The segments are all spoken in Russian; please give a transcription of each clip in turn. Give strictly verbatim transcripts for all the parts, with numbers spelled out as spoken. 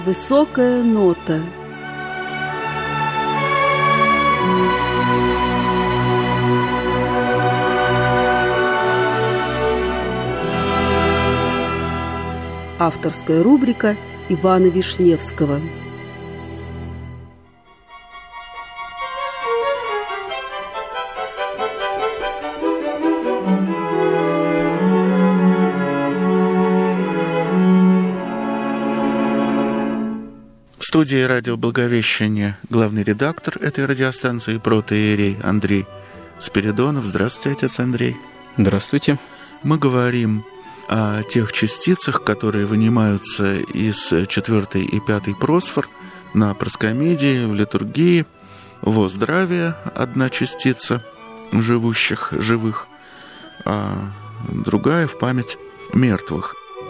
Высокая нота. Авторская рубрика Ивана Вишневского. В студии радио Благовещение главный редактор этой радиостанции протоиерей Андрей Спиридонов. Здравствуйте, отец Андрей. Здравствуйте. Мы говорим о тех частицах, которые вынимаются из четвертой и пятой просфор на проскомидии, в литургии. Во здравие одна частица живущих, живых, а другая в память мертвых.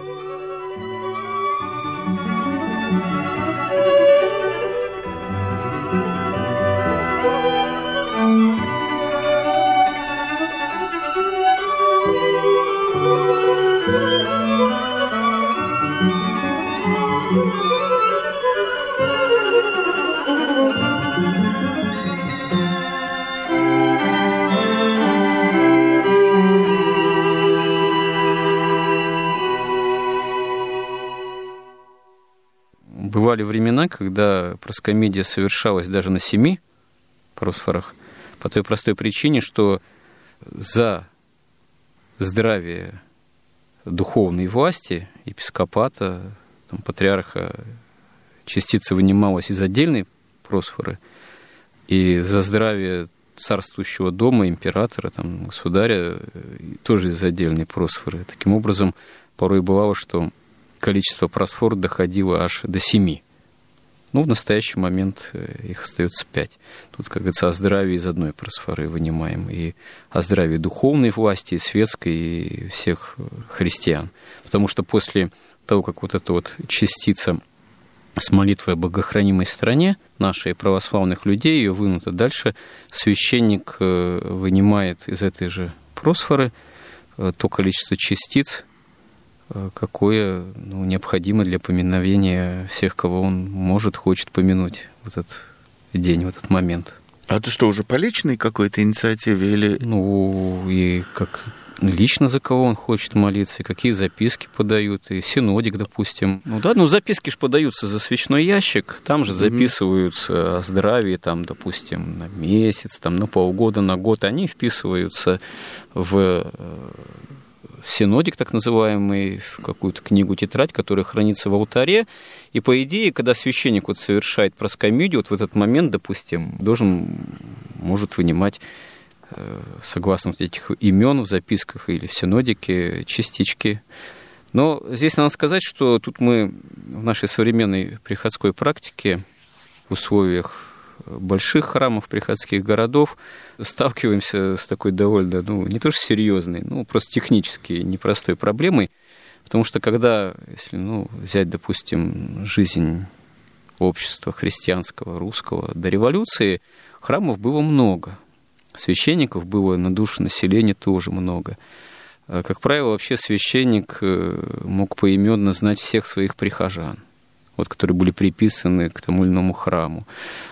Бывали времена, когда проскомидия совершалась даже на семи просфорах, по той простой причине, что за здравие духовной власти, епископата, там, патриарха, частица вынималась из отдельной просфоры, и за здравие царствующего дома, императора, там, государя, тоже из отдельной просфоры. Таким образом, порой бывало, что количество просфор доходило аж до семи. Ну, в настоящий момент их остается пять. Тут, как говорится, о здравии из одной просфоры вынимаем, и о здравии духовной власти, и светской, и всех христиан. Потому что после того, как вот эта вот частица с молитвой о богохранимой стране нашей православных людей, ее вынута дальше, священник вынимает из этой же просфоры то количество частиц, какое ну, необходимо для поминовения всех, кого он может, хочет помянуть в этот день, в этот момент. А это что, уже по личной какой-то инициативе или... Ну, и как лично за кого он хочет молиться, и какие записки подают, и синодик, допустим. Ну да, ну записки же подаются за свечной ящик, там же записываются mm-hmm. о здравии, там, допустим, на месяц, там, на полгода, на год, они вписываются в... синодик, так называемый, в какую-то книгу, тетрадь, которая хранится в алтаре. И, по идее, когда священник вот совершает проскомидию, вот в этот момент, допустим, должен, может вынимать, согласно вот этих имен в записках или в синодике, частички. Но здесь надо сказать, что тут мы в нашей современной приходской практике в условиях больших храмов, приходских городов, сталкиваемся с такой довольно, ну, не то что серьезной, ну, просто технически непростой проблемой, потому что когда, если, ну, взять, допустим, жизнь общества христианского, русского, до революции храмов было много, священников было на душу населения тоже много. Как правило, вообще священник мог поименно знать всех своих прихожан, вот, которые были приписаны к тому или иному храму.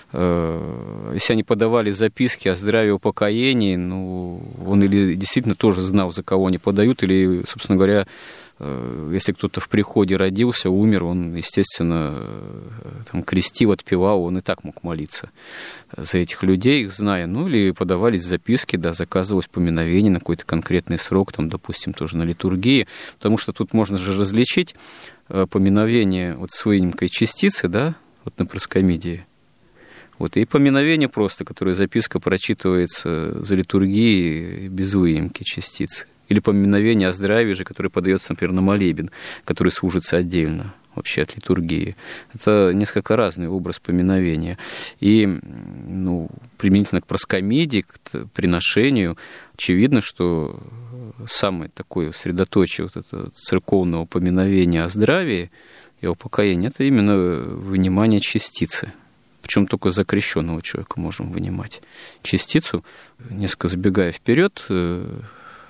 Если они подавали записки о здравии, упокоении, ну, он или действительно тоже знал, за кого они подают, или, собственно говоря, если кто-то в приходе родился, умер, он, естественно, там, крестил, отпевал, он и так мог молиться за этих людей, их зная. Ну, или подавались записки, да, заказывалось поминовение на какой-то конкретный срок, там, допустим, тоже на литургии, потому что тут можно же различить поминовение вот с выемкой частицы, да, вот на проскомидии, вот, и поминовение просто, которое записка прочитывается за литургией без выемки частицы. Или поминовение о здравии же, которое подается, например, на молебен, который служится отдельно вообще от литургии. Это несколько разный образ поминовения. И ну, применительно к проскомидии, к приношению, очевидно, что самое такое средоточие вот этого церковного поминовения о здравии и о покаянии — это именно вынимание частицы. Причем только за крещенного человека можем вынимать частицу. Несколько забегая вперед,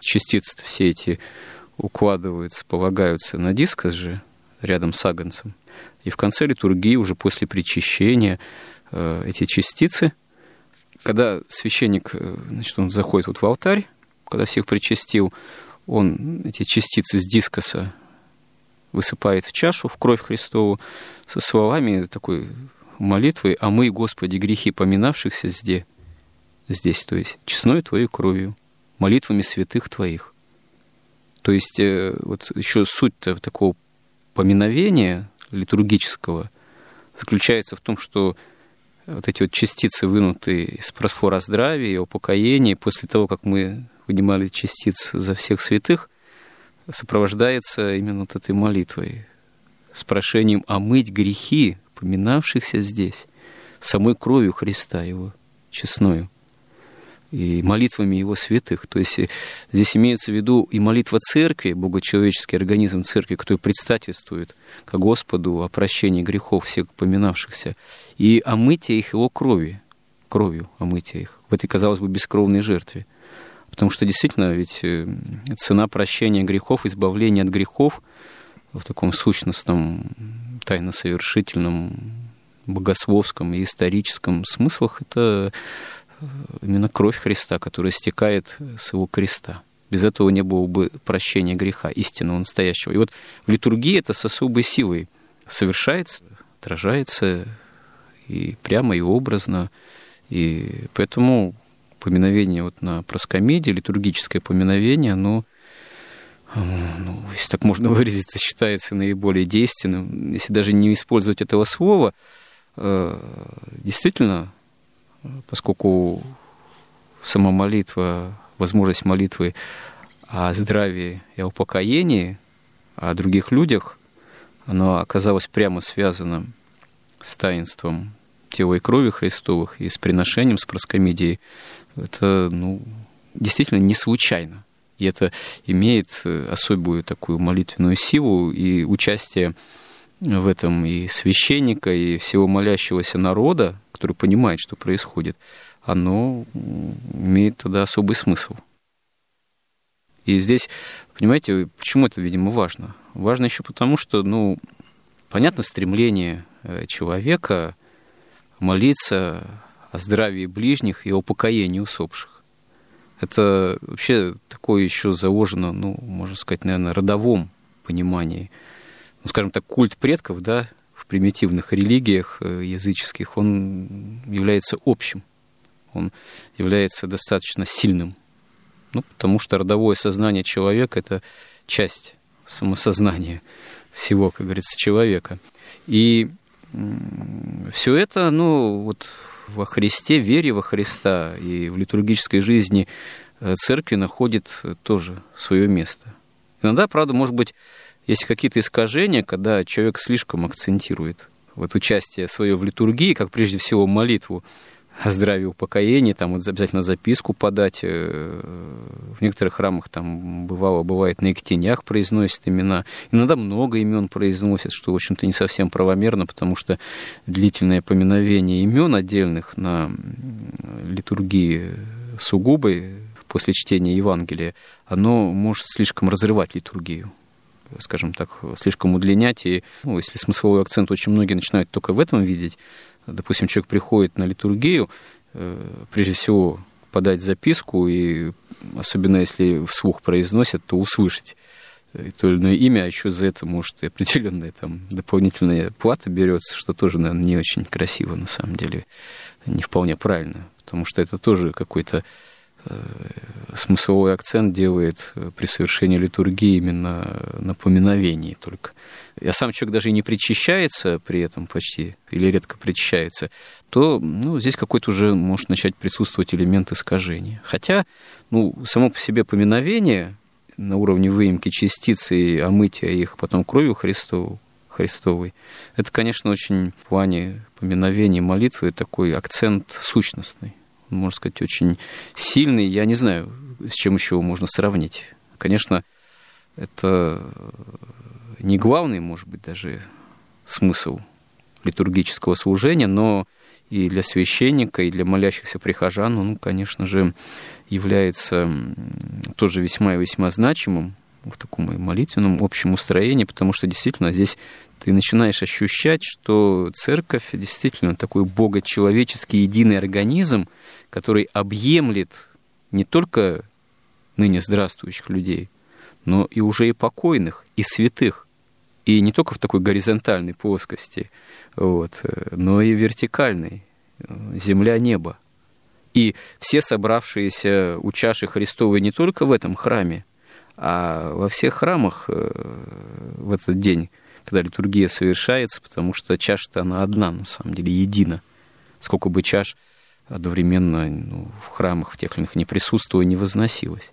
частицы все эти укладываются, полагаются на дискос же рядом с агнцем. И в конце литургии, уже после причащения, эти частицы, когда священник, значит, он заходит вот в алтарь, когда всех причастил, он эти частицы с дискоса высыпает в чашу, в кровь Христову, со словами такой молитвы: «Омый, Господи, грехи поминавшихся здесь, здесь, то есть честной Твоей кровью, молитвами святых Твоих». То есть вот еще суть-то такого поминовения литургического заключается в том, что вот эти вот частицы, вынутые из просфора здравия и упокоения, после того, как мы вынимали частицы за всех святых, сопровождается именно вот этой молитвой с прошением омыть грехи, поминавшихся здесь, самой кровью Христа Его, честною, и молитвами Его святых. То есть здесь имеется в виду и молитва Церкви, богочеловеческий организм Церкви, который предстательствует ко Господу о прощении грехов всех поминавшихся, и омытие их Его крови, кровью омытие их в этой, казалось бы, бескровной жертве. Потому что действительно ведь цена прощения грехов, избавления от грехов в таком сущностном, тайносовершительном, богословском и историческом смыслах — это именно кровь Христа, которая стекает с Его креста. Без этого не было бы прощения греха, истинного, настоящего. И вот в литургии это с особой силой совершается, отражается и прямо, и образно. И поэтому поминовение вот на проскомидии, литургическое поминовение, оно, ну, если так можно выразиться, считается наиболее действенным. Если даже не использовать этого слова, действительно, поскольку сама молитва, возможность молитвы о здравии и о упокоении, о других людях, она оказалась прямо связана с таинством тела и крови Христовых и с приношением, с проскомидией, это, ну, действительно не случайно. И это имеет особую такую молитвенную силу, и участие в этом и священника, и всего молящегося народа, который понимает, что происходит, оно имеет тогда особый смысл. И здесь, понимаете, почему это, видимо, важно? Важно еще потому, что, ну, понятно, стремление человека молиться о здравии ближних и о упокоении усопших. Это вообще такое еще заложено, ну, можно сказать, наверное, родовом понимании. Ну, скажем так, культ предков, да, в примитивных религиях языческих, он является общим, он является достаточно сильным. Ну, потому что родовое сознание человека — это часть самосознания всего, как говорится, человека. И все это, ну, вот во Христе, вере во Христа и в литургической жизни церкви находит тоже свое место. Иногда, правда, может быть, есть какие-то искажения, когда человек слишком акцентирует вот участие свое в литургии, как прежде всего молитву о здравии, упокоении, там вот обязательно записку подать. В некоторых храмах там бывало, бывает, на икотенях произносят имена. Иногда много имен произносят, что, в общем-то, не совсем правомерно, потому что длительное поминовение имен отдельных на литургии сугубой после чтения Евангелия, оно может слишком разрывать литургию, скажем так, слишком удлинять. И, ну, если смысловой акцент очень многие начинают только в этом видеть, допустим, человек приходит на литургию, прежде всего подать записку, и особенно если вслух произносят, то услышать то или иное имя, а еще за это, может, и определенная там дополнительная плата берется, что тоже, наверное, не очень красиво, на самом деле, не вполне правильно, потому что это тоже какой-то смысловой акцент делает при совершении литургии именно на поминовении только. А сам человек даже и не причащается при этом почти, или редко причащается, то, ну, здесь какой-то уже может начать присутствовать элемент искажения. Хотя, ну, само по себе поминовение на уровне выемки частиц и омытия их потом кровью Христову, Христовой, это, конечно, очень в плане поминовения молитвы такой акцент сущностный. Можно сказать, очень сильный. Я не знаю, с чем еще его можно сравнить. Конечно, это не главный, может быть, даже смысл литургического служения, но и для священника, и для молящихся прихожан он, ну, конечно же, является тоже весьма и весьма значимым, в таком молитвенном общем устроении, потому что действительно здесь ты начинаешь ощущать, что церковь действительно такой богочеловеческий единый организм, который объемлет не только ныне здравствующих людей, но и уже и покойных, и святых. И не только в такой горизонтальной плоскости, вот, но и вертикальной, земля-небо. И все собравшиеся у чаши Христовой не только в этом храме, а во всех храмах в этот день, когда литургия совершается, потому что чаша-то она одна, на самом деле, едина. Сколько бы чаш одновременно ну, в храмах, в тех или иных не присутствуя, не возносилось.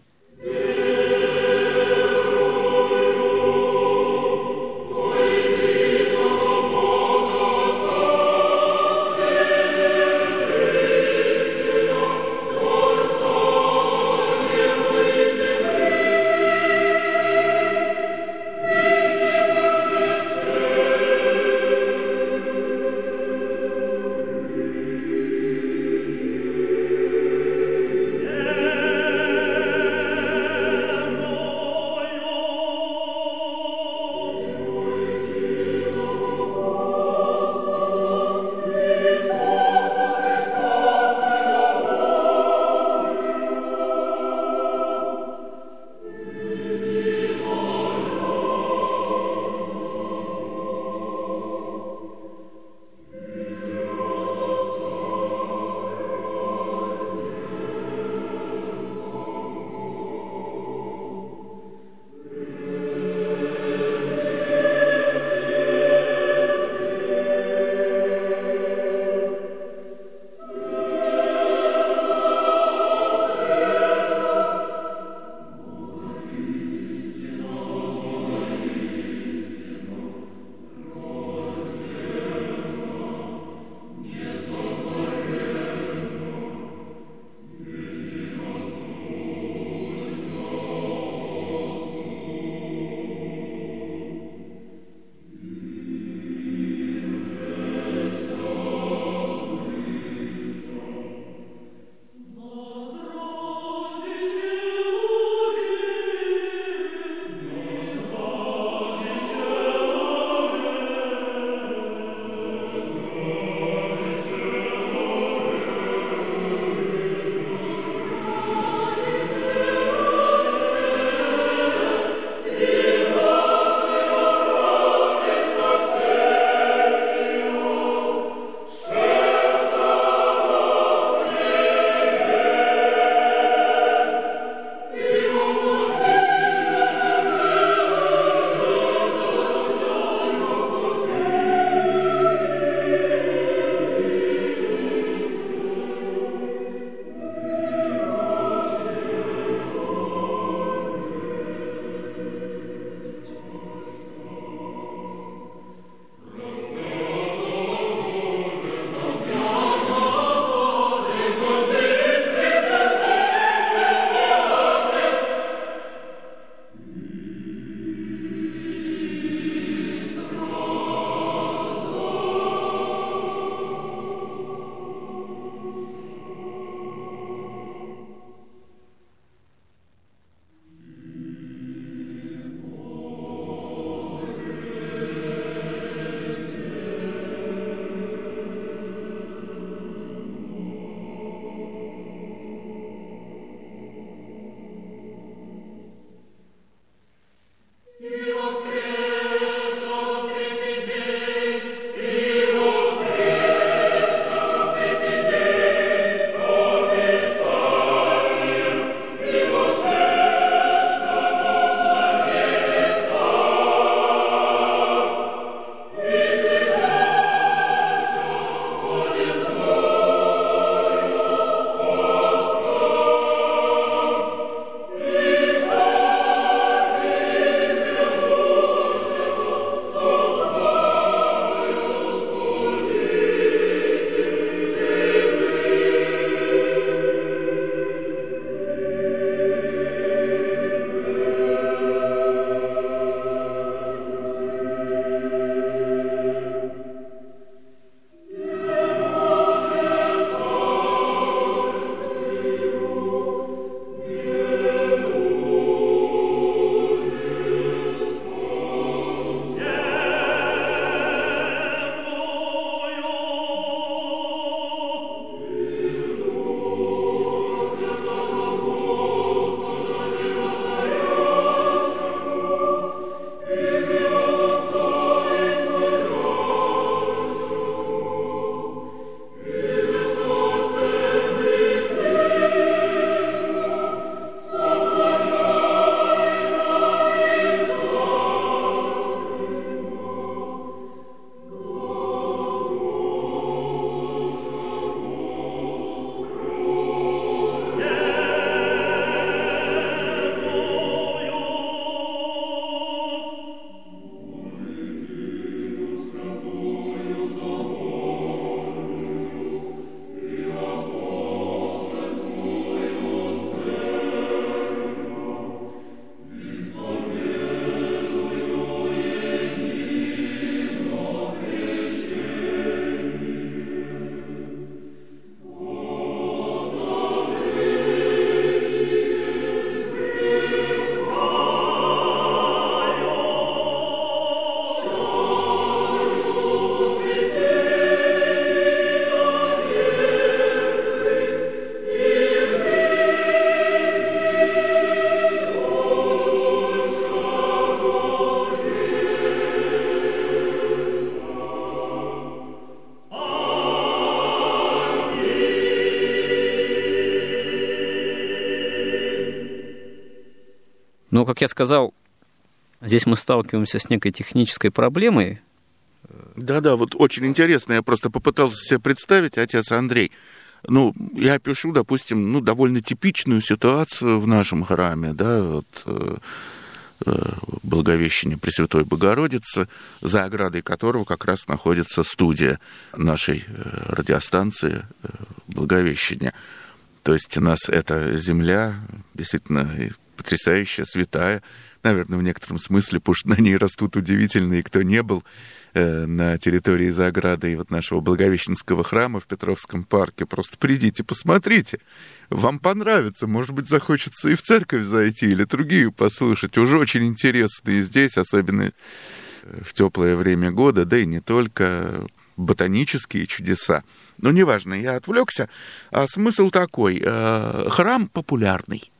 Но, как я сказал, здесь мы сталкиваемся с некой технической проблемой. Да-да, вот очень интересно, я просто попытался себе представить, отец Андрей. Ну, я пишу, допустим, ну, довольно типичную ситуацию в нашем храме, да, вот, э, э, Благовещения Пресвятой Богородицы, за оградой которого как раз находится студия нашей э, радиостанции э, Благовещения. То есть у нас эта земля действительно потрясающая, святая, наверное, в некотором смысле, потому что на ней растут удивительные, кто не был э, на территории за оградой вот нашего Благовещенского храма в Петровском парке. Просто придите, посмотрите. Вам понравится. Может быть, захочется и в церковь зайти, или литургию послушать. Уже очень интересно и здесь, особенно в теплое время года, да и не только, ботанические чудеса. Но неважно, я отвлекся. А смысл такой. Э, храм популярный.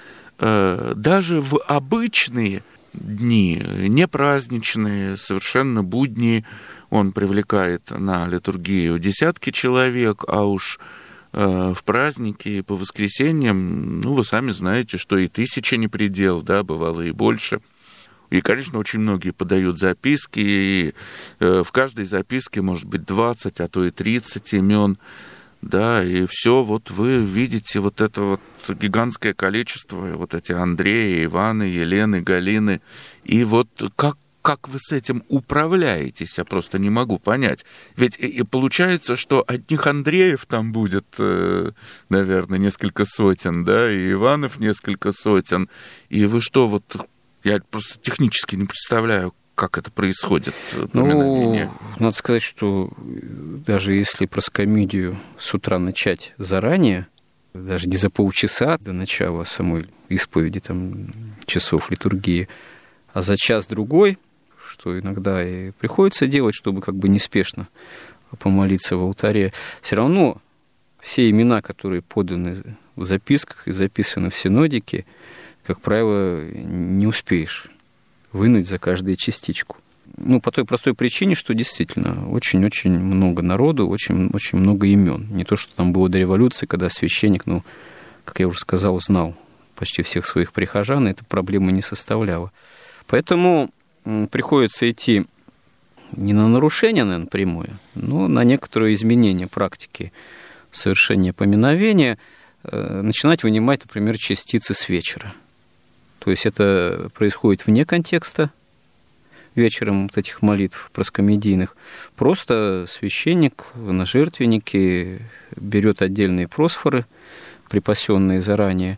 Даже в обычные дни, не праздничные, совершенно будни, он привлекает на литургию десятки человек, а уж э, в праздники по воскресеньям, ну, вы сами знаете, что и тысяча не предел, да, бывало и больше. И, конечно, очень многие подают записки, и э, в каждой записке может быть двадцать, а то и тридцать имен. Да, и все, вот вы видите вот это вот гигантское количество, вот эти Андреи, Иваны, Елены, Галины, и вот как, как вы с этим управляетесь, я просто не могу понять. Ведь и получается, что одних Андреев там будет, наверное, несколько сотен, да, и Иванов несколько сотен, и вы что, вот, я просто технически не представляю, как это происходит? Ну, надо сказать, что даже если проскомидию с утра начать заранее, даже не за полчаса до начала самой исповеди, там, часов литургии, а за час-другой, что иногда и приходится делать, чтобы как бы неспешно помолиться в алтаре, все равно все имена, которые поданы в записках и записаны в синодике, как правило, не успеешь вынуть за каждую частичку. Ну, по той простой причине, что действительно очень-очень много народу, очень, очень много имен. Не то, что там было до революции, когда священник, ну, как я уже сказал, знал почти всех своих прихожан, и эта проблема не составляла. Поэтому приходится идти не на нарушение, наверное, прямое, но на некоторые изменения практики совершения поминовения, начинать вынимать, например, частицы с вечера. То есть это происходит вне контекста вечером вот этих молитв проскомедийных. Просто священник на жертвеннике берет отдельные просфоры, припасенные заранее,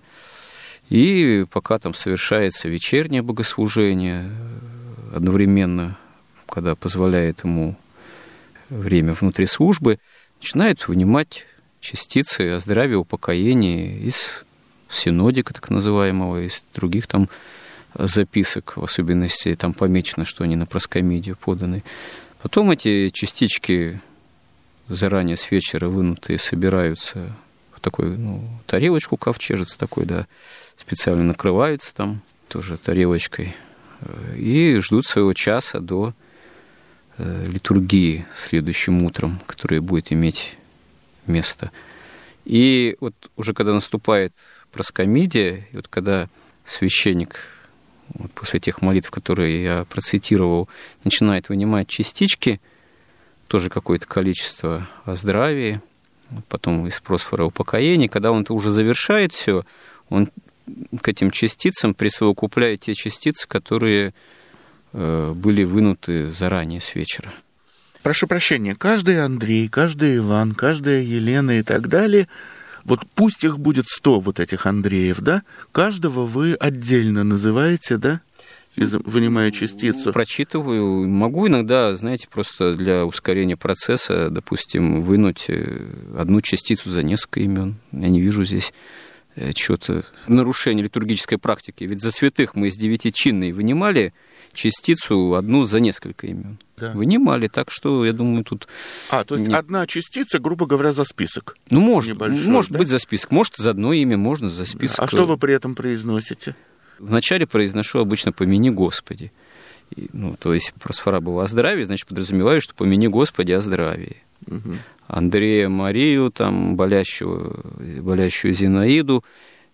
и пока там совершается вечернее богослужение, одновременно, когда позволяет ему время внутри службы, начинает вынимать частицы о здравии, упокоении из синодика, так называемого, из других там записок, в особенности там помечено, что они на проскомидию поданы. Потом эти частички, заранее с вечера вынутые, собираются в такую, ну, тарелочку, ковчежец такой, да, специально накрываются там тоже тарелочкой и ждут своего часа до литургии следующим утром, которая будет иметь место. И вот уже когда наступает проскомидия, и вот когда священник вот после тех молитв, которые я процитировал, начинает вынимать частички, тоже какое-то количество о здравии, потом из просфора упокоения, когда он это уже завершает все, он к этим частицам присовокупляет те частицы, которые э, были вынуты заранее с вечера. Прошу прощения, каждый Андрей, каждый Иван, каждая Елена и так далее, вот пусть их будет сто вот этих Андреев, да, каждого вы отдельно называете, да, вынимая частицу? Прочитываю. Могу иногда, знаете, просто для ускорения процесса, допустим, вынуть одну частицу за несколько имен. Я не вижу здесь чего-то нарушения литургической практики. Ведь за святых мы из девятичинной вынимали частицу одну за несколько имен. Да. Вынимали, так что, я думаю, тут... А, то есть не... одна частица, грубо говоря, за список? Ну, может, может да? быть за список. Может, за одно имя, можно за список. А что вы при этом произносите? Вначале произношу обычно «помяни Господи». И, ну, то есть просфора была о здравии, значит, подразумеваю, что «помяни Господи о здравии». Угу. Андрея Марию, там, болящую, болящую Зинаиду,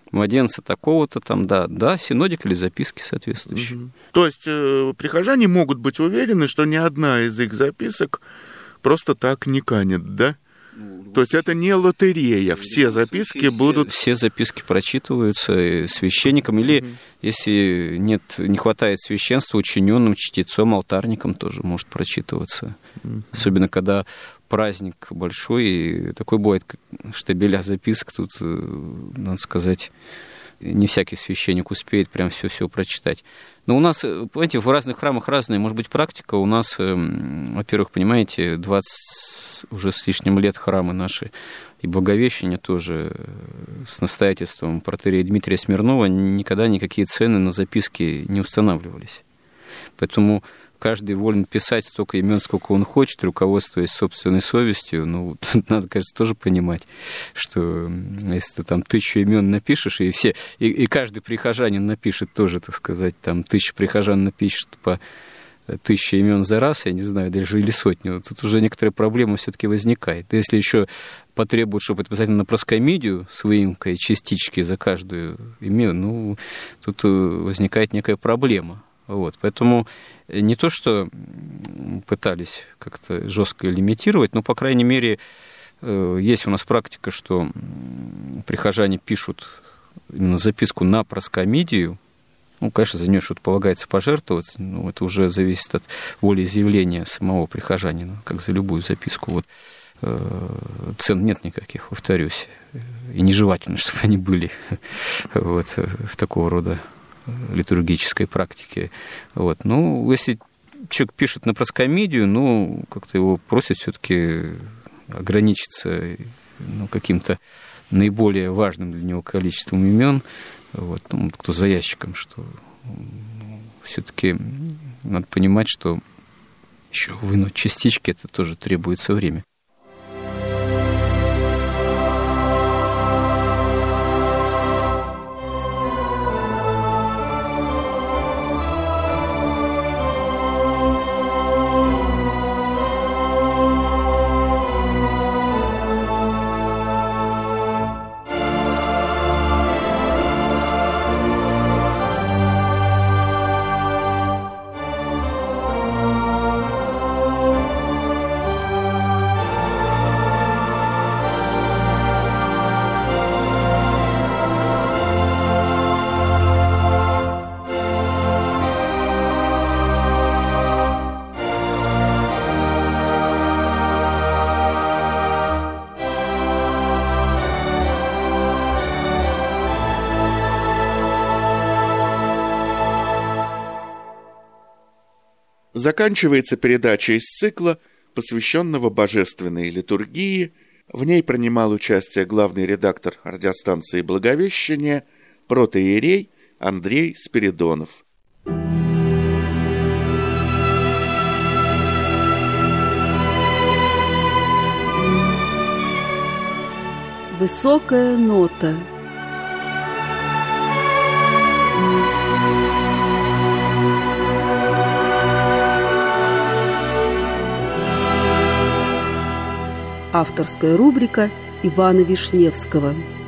младенца такого-то там, да, да, синодик или записки соответствующие. Угу. То есть э, прихожане могут быть уверены, что ни одна из их записок просто так не канет, да? То есть это не лотерея, все записки будут... Все записки прочитываются священником, или, mm-hmm. если нет, не хватает священства, учиненным, чтецом, алтарником тоже может прочитываться. Mm-hmm. Особенно, когда праздник большой, и такой бывает, штабеля записок, тут, надо сказать, не всякий священник успеет прям все-все прочитать. Но у нас, понимаете, в разных храмах разная, может быть, практика. У нас, во-первых, понимаете, двадцать уже с лишним лет храмы наши, и Благовещение тоже с настоятельством протоиерея Дмитрия Смирнова никогда никакие цены на записки не устанавливались. Поэтому каждый волен писать столько имен, сколько он хочет, руководствуясь собственной совестью. Ну, тут надо, кажется, тоже понимать, что если ты там тысячу имен напишешь, и все, и, и каждый прихожанин напишет тоже, так сказать, там тысяча прихожан напишет по тысяче имен за раз, я не знаю, даже или сотню, тут уже некоторые проблемы все-таки возникают. Если еще потребуют, чтобы это обязательно на проскомидию с выемкой частички за каждую имя, ну, тут возникает некая проблема. Вот, поэтому не то, что пытались как-то жестко лимитировать, но, по крайней мере, есть у нас практика, что прихожане пишут именно записку на проскомидию. Ну, конечно, за нее что-то полагается пожертвовать, но это уже зависит от волеизъявления самого прихожанина, как за любую записку. Вот. Цен нет никаких, повторюсь, и нежелательно, чтобы они были вот, в такого рода литургической практике. Вот. Ну, если человек пишет на проскомидию, ну, как-то его просят все-таки ограничиться ну, каким-то наиболее важным для него количеством имен, вот, ну, кто за ящиком, что ну, все-таки надо понимать, что еще вынуть частички, это тоже требуется время. Заканчивается передача из цикла, посвященного божественной литургии. В ней принимал участие главный редактор радиостанции «Благовещение», протоиерей Андрей Спиридонов. Высокая нота. Авторская рубрика Ивана Вишневского.